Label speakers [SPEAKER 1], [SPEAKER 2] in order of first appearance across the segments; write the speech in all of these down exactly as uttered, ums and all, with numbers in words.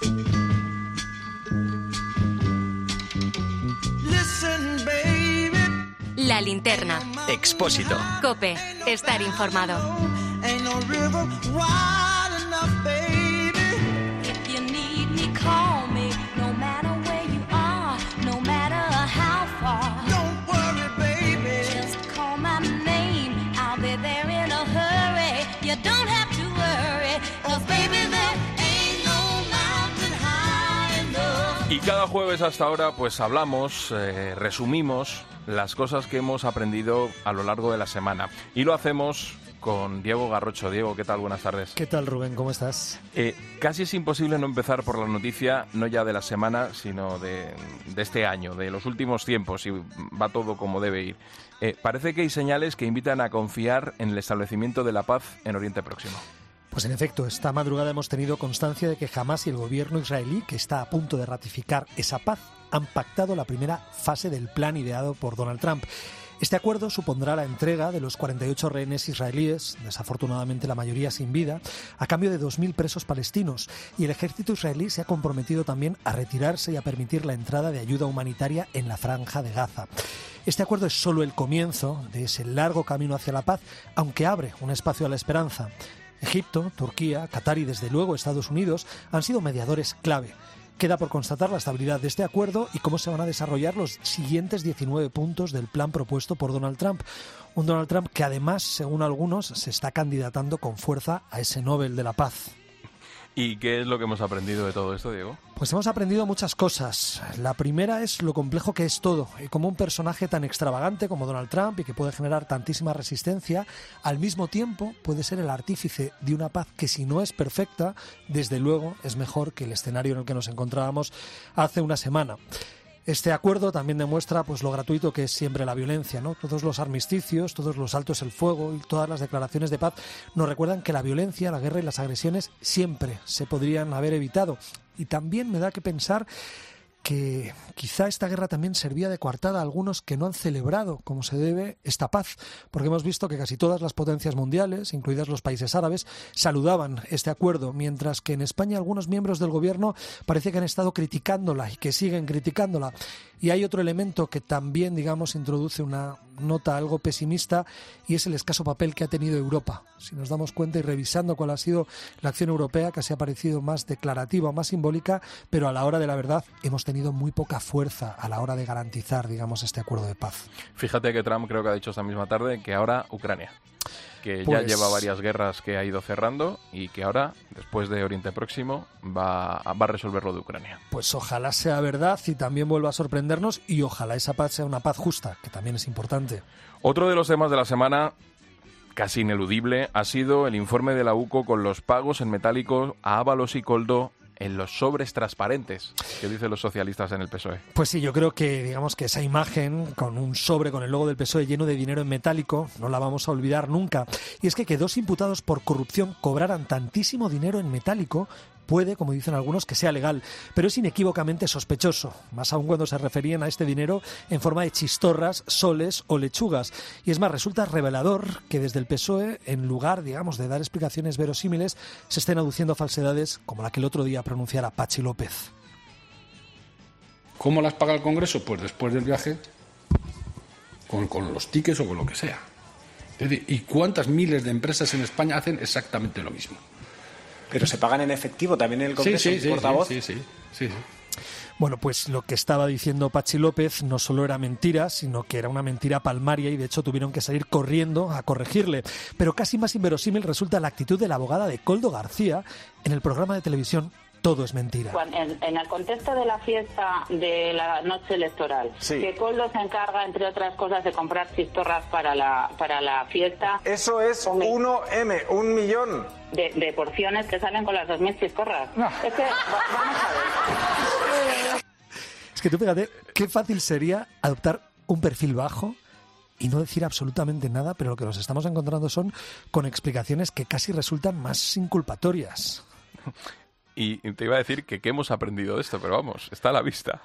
[SPEAKER 1] La linterna.
[SPEAKER 2] Expósito.
[SPEAKER 1] COPE. Estar informado.
[SPEAKER 3] Y cada jueves hasta ahora pues hablamos, eh, resumimos las cosas que hemos aprendido a lo largo de la semana. Y lo hacemos con Diego Garrocho. Diego, ¿qué tal? Buenas tardes.
[SPEAKER 4] ¿Qué tal, Rubén? ¿Cómo estás?
[SPEAKER 3] Eh, casi es imposible no empezar por la noticia, no ya de la semana, sino de, de este año, de los últimos tiempos, y va todo como debe ir. Eh, parece que hay señales que invitan a confiar en el establecimiento de la paz en Oriente Próximo.
[SPEAKER 4] Pues en efecto, esta madrugada hemos tenido constancia de que Hamás y el gobierno israelí, que está a punto de ratificar esa paz, han pactado la primera fase del plan ideado por Donald Trump. Este acuerdo supondrá la entrega de los cuarenta y ocho rehenes israelíes, desafortunadamente la mayoría sin vida, a cambio de dos mil presos palestinos. Y el ejército israelí se ha comprometido también a retirarse y a permitir la entrada de ayuda humanitaria en la franja de Gaza. Este acuerdo es solo el comienzo de ese largo camino hacia la paz, aunque abre un espacio a la esperanza. Egipto, Turquía, Qatar y desde luego Estados Unidos han sido mediadores clave. Queda por constatar la estabilidad de este acuerdo y cómo se van a desarrollar los siguientes diecinueve puntos del plan propuesto por Donald Trump. Un Donald Trump que además, según algunos, se está candidatando con fuerza a ese Nobel de la Paz.
[SPEAKER 3] ¿Y qué es lo que hemos aprendido de todo esto, Diego?
[SPEAKER 4] Pues hemos aprendido muchas cosas. La primera es lo complejo que es todo, y cómo un personaje tan extravagante como Donald Trump y que puede generar tantísima resistencia, al mismo tiempo puede ser el artífice de una paz que, si no es perfecta, desde luego es mejor que el escenario en el que nos encontrábamos hace una semana. Este acuerdo también demuestra pues lo gratuito que es siempre la violencia, ¿no? Todos los armisticios, todos los altos el fuego y todas las declaraciones de paz nos recuerdan que la violencia, la guerra y las agresiones siempre se podrían haber evitado. Y también me da que pensar que quizá esta guerra también servía de coartada a algunos que no han celebrado como se debe esta paz, porque hemos visto que casi todas las potencias mundiales, incluidas los países árabes, saludaban este acuerdo, mientras que en España algunos miembros del gobierno parece que han estado criticándola y que siguen criticándola. Y hay otro elemento que también, digamos, introduce una nota algo pesimista, y es el escaso papel que ha tenido Europa. Si nos damos cuenta y revisando cuál ha sido la acción europea, casi ha parecido más declarativa, más simbólica, pero a la hora de la verdad hemos tenido muy poca fuerza a la hora de garantizar, digamos, este acuerdo de paz.
[SPEAKER 3] Fíjate que Trump creo que ha dicho esta misma tarde que ahora Ucrania, que
[SPEAKER 4] pues...
[SPEAKER 3] ya lleva varias guerras que ha ido cerrando y que ahora, después de Oriente Próximo, va, va a resolver lo de Ucrania.
[SPEAKER 4] Pues ojalá sea verdad y también vuelva a sorprendernos, y ojalá esa paz sea una paz justa, que también es importante.
[SPEAKER 3] Otro de los temas de la semana, casi ineludible, ha sido el informe de la U C O con los pagos en metálico a Ábalos y Koldo en los sobres transparentes, que dicen los socialistas en el P S O E.
[SPEAKER 4] Pues sí, yo creo que digamos que esa imagen con un sobre con el logo del P S O E lleno de dinero en metálico no la vamos a olvidar nunca. Y es que que dos imputados por corrupción cobraran tantísimo dinero en metálico puede, como dicen algunos, que sea legal, pero es inequívocamente sospechoso, más aún cuando se referían a este dinero en forma de chistorras, soles o lechugas. Y es más, resulta revelador que desde el P S O E, en lugar, digamos, de dar explicaciones verosímiles, se estén aduciendo falsedades como la que el otro día pronunciara Patxi López.
[SPEAKER 5] ¿Cómo las paga el Congreso? Pues después del viaje, con, con los tickets o con lo que sea. Es decir, ¿y cuántas miles de empresas en España hacen exactamente lo mismo?
[SPEAKER 2] Pero se pagan en efectivo también en el Congreso,
[SPEAKER 5] sí, sí,
[SPEAKER 2] portavoz.
[SPEAKER 5] Sí, sí, sí, sí, sí.
[SPEAKER 4] Bueno, pues lo que estaba diciendo Patxi López no solo era mentira, sino que era una mentira palmaria, y de hecho tuvieron que salir corriendo a corregirle. Pero casi más inverosímil resulta la actitud de la abogada de Koldo García en el programa de televisión Todo es mentira.
[SPEAKER 6] En, en el contexto de la fiesta de la noche electoral, sí, que Koldo se encarga, entre otras cosas, de comprar chistorras para la para la fiesta.
[SPEAKER 7] Eso es uno eme, un millón.
[SPEAKER 6] De, de porciones que salen con las dos mil chistorras. No. Es que, vamos a ver.
[SPEAKER 4] Es que tú fíjate, qué fácil sería adoptar un perfil bajo y no decir absolutamente nada, pero lo que nos estamos encontrando son con explicaciones que casi resultan más inculpatorias.
[SPEAKER 3] Y te iba a decir que qué hemos aprendido de esto, pero vamos, está a la vista.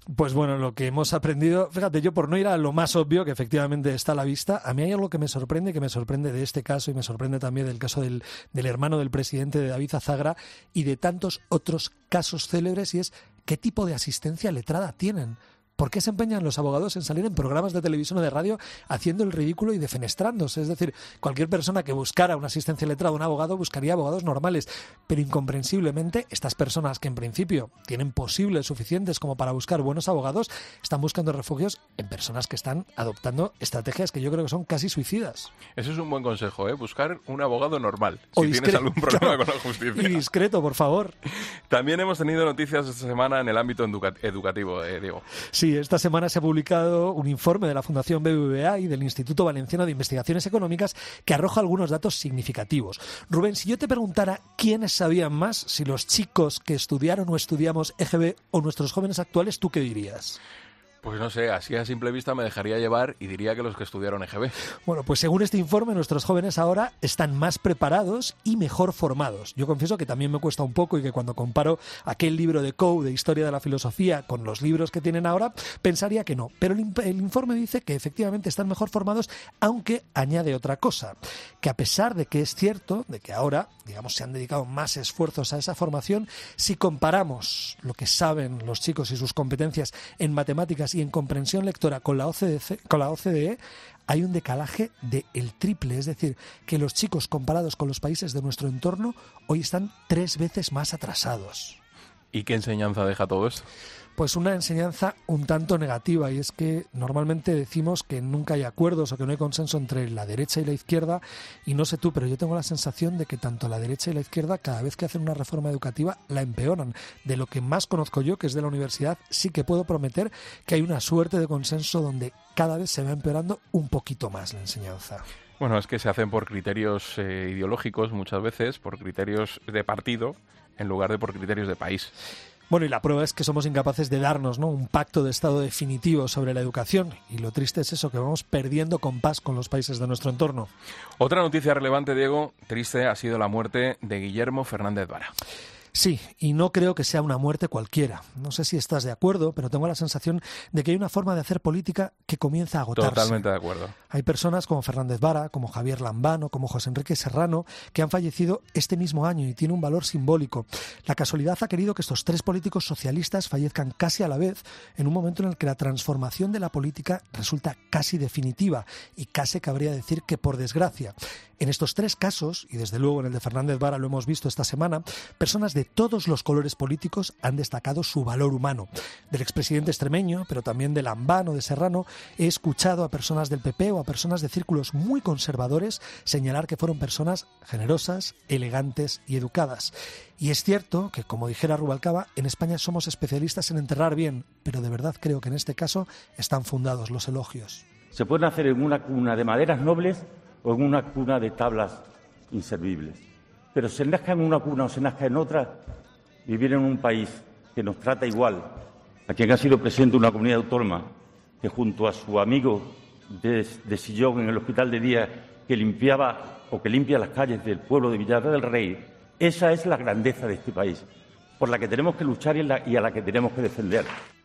[SPEAKER 4] Pues bueno, lo que hemos aprendido, fíjate, yo por no ir a lo más obvio, que efectivamente está a la vista, a mí hay algo que me sorprende, que me sorprende de este caso y me sorprende también del caso del, del hermano del presidente, de David Azagra, y de tantos otros casos célebres, y es qué tipo de asistencia letrada tienen. ¿Por qué se empeñan los abogados en salir en programas de televisión o de radio haciendo el ridículo y defenestrándose? Es decir, cualquier persona que buscara una asistencia letrada, un abogado, buscaría abogados normales. Pero incomprensiblemente, estas personas que en principio tienen posibles suficientes como para buscar buenos abogados, están buscando refugios en personas que están adoptando estrategias que yo creo que son casi suicidas.
[SPEAKER 3] Eso es un buen consejo, ¿eh? Buscar un abogado normal,
[SPEAKER 4] o
[SPEAKER 3] si
[SPEAKER 4] discreto,
[SPEAKER 3] tienes algún problema
[SPEAKER 4] claro,
[SPEAKER 3] con la justicia.
[SPEAKER 4] Y discreto, por favor.
[SPEAKER 3] También hemos tenido noticias esta semana en el ámbito educa- educativo, eh, Diego.
[SPEAKER 4] Sí. Sí, esta semana se ha publicado un informe de la Fundación B B V A y del Instituto Valenciano de Investigaciones Económicas que arroja algunos datos significativos. Rubén, si yo te preguntara quiénes sabían más, si los chicos que estudiaron o estudiamos E G B o nuestros jóvenes actuales, ¿tú qué dirías?
[SPEAKER 3] Pues no sé, así a simple vista me dejaría llevar y diría que los que estudiaron E G B.
[SPEAKER 4] Bueno, pues según este informe, nuestros jóvenes ahora están más preparados y mejor formados. Yo confieso que también me cuesta un poco y que cuando comparo aquel libro de Coe, de Historia de la Filosofía, con los libros que tienen ahora, pensaría que no. Pero el, el informe dice que efectivamente están mejor formados, aunque añade otra cosa, que a pesar de que es cierto, de que ahora, digamos, se han dedicado más esfuerzos a esa formación, si comparamos lo que saben los chicos y sus competencias en matemáticas y en comprensión lectora con la O C D E, con la O C D E, hay un decalaje del triple, es decir, que los chicos comparados con los países de nuestro entorno hoy están tres veces más atrasados.
[SPEAKER 3] ¿Y qué enseñanza deja todo esto?
[SPEAKER 4] Pues una enseñanza un tanto negativa, y es que normalmente decimos que nunca hay acuerdos o que no hay consenso entre la derecha y la izquierda, y no sé tú, pero yo tengo la sensación de que tanto la derecha y la izquierda, cada vez que hacen una reforma educativa, la empeoran. De lo que más conozco yo, que es de la universidad, sí que puedo prometer que hay una suerte de consenso donde cada vez se va empeorando un poquito más la enseñanza.
[SPEAKER 3] Bueno, es que se hacen por criterios eh, ideológicos muchas veces, por criterios de partido, en lugar de por criterios de país.
[SPEAKER 4] Bueno, y la prueba es que somos incapaces de darnos, ¿no?, un pacto de Estado definitivo sobre la educación. Y lo triste es eso, que vamos perdiendo compás con los países de nuestro entorno.
[SPEAKER 3] Otra noticia relevante, Diego, triste, ha sido la muerte de Guillermo Fernández Vara.
[SPEAKER 4] Sí, y no creo que sea una muerte cualquiera. No sé si estás de acuerdo, pero tengo la sensación de que hay una forma de hacer política que comienza a agotarse.
[SPEAKER 3] Totalmente de acuerdo.
[SPEAKER 4] Hay personas como Fernández Vara, como Javier Lambano, como José Enrique Serrano, que han fallecido este mismo año y tiene un valor simbólico. La casualidad ha querido que estos tres políticos socialistas fallezcan casi a la vez, en un momento en el que la transformación de la política resulta casi definitiva y casi cabría decir que por desgracia. En estos tres casos, y desde luego en el de Fernández Vara lo hemos visto esta semana, personas de todos los colores políticos han destacado su valor humano. Del expresidente extremeño, pero también de Lambano, de Serrano, he escuchado a personas del P P o a personas de círculos muy conservadores señalar que fueron personas generosas, elegantes y educadas. Y es cierto que, como dijera Rubalcaba, en España somos especialistas en enterrar bien, pero de verdad creo que en este caso están fundados los elogios.
[SPEAKER 8] Se pueden hacer en una cuna de maderas nobles o en una cuna de tablas inservibles. Pero se nazca en una cuna o se nazca en otra, vivir en un país que nos trata igual, a quien ha sido presidente de una comunidad autónoma, que junto a su amigo de, de sillón en el hospital de día, que limpiaba o que limpia las calles del pueblo de Villar del Rey, esa es la grandeza de este país, por la que tenemos que luchar y, la, y a la que tenemos que defender.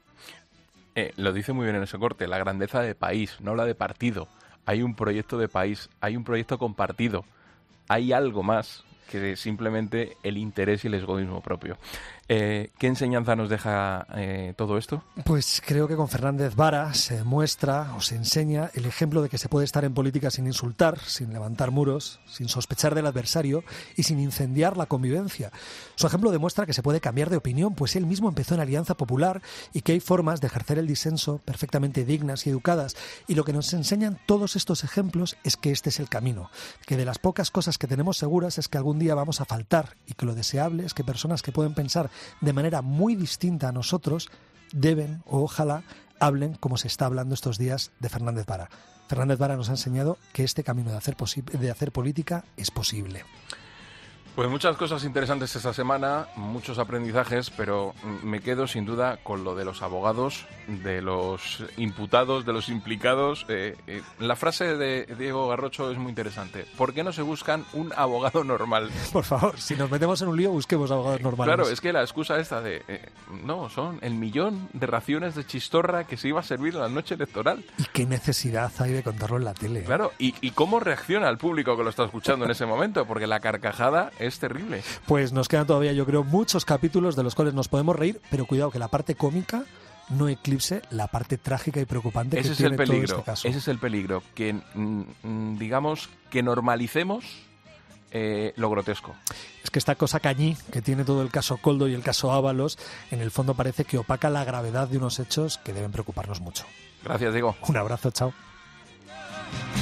[SPEAKER 3] Eh, lo dice muy bien en ese corte, la grandeza de país, no la de partido. Hay un proyecto de país, hay un proyecto compartido, hay algo más que simplemente el interés y el egoísmo propio. Eh, ¿Qué enseñanza nos deja eh, todo esto?
[SPEAKER 4] Pues creo que con Fernández Vara se muestra o se enseña el ejemplo de que se puede estar en política sin insultar, sin levantar muros, sin sospechar del adversario y sin incendiar la convivencia. Su ejemplo demuestra que se puede cambiar de opinión, pues él mismo empezó en Alianza Popular y que hay formas de ejercer el disenso perfectamente dignas y educadas. Y lo que nos enseñan todos estos ejemplos es que este es el camino, que de las pocas cosas que tenemos seguras es que algún día vamos a faltar y que lo deseable es que personas que pueden pensar de manera muy distinta a nosotros deben o ojalá hablen como se está hablando estos días de Fernández Vara. Fernández Vara nos ha enseñado que este camino de hacer, posi- de hacer política es posible.
[SPEAKER 3] Pues muchas cosas interesantes esta semana, muchos aprendizajes, pero me quedo sin duda con lo de los abogados, de los imputados, de los implicados. Eh, eh, la frase de Diego Garrocho es muy interesante. ¿Por qué no se buscan un abogado normal?
[SPEAKER 4] Por favor, si nos metemos en un lío, busquemos abogados normales.
[SPEAKER 3] Claro, es que la excusa esta de... Eh, no, son el millón de raciones de chistorra que se iba a servir en la noche electoral.
[SPEAKER 4] ¿Y qué necesidad hay de contarlo en la tele?
[SPEAKER 3] Claro, y, y cómo reacciona el público que lo está escuchando en ese momento, porque la carcajada es terrible.
[SPEAKER 4] Pues nos quedan todavía, yo creo, muchos capítulos de los cuales nos podemos reír, pero cuidado que la parte cómica no eclipse la parte trágica y preocupante
[SPEAKER 3] ese
[SPEAKER 4] que
[SPEAKER 3] es
[SPEAKER 4] tiene
[SPEAKER 3] el peligro,
[SPEAKER 4] todo este caso.
[SPEAKER 3] Ese es el peligro, que mm, digamos que normalicemos eh, lo grotesco.
[SPEAKER 4] Es que esta cosa cañí que tiene todo el caso Koldo y el caso Ábalos, en el fondo parece que opaca la gravedad de unos hechos que deben preocuparnos mucho.
[SPEAKER 3] Gracias, Diego.
[SPEAKER 4] Un abrazo, chao.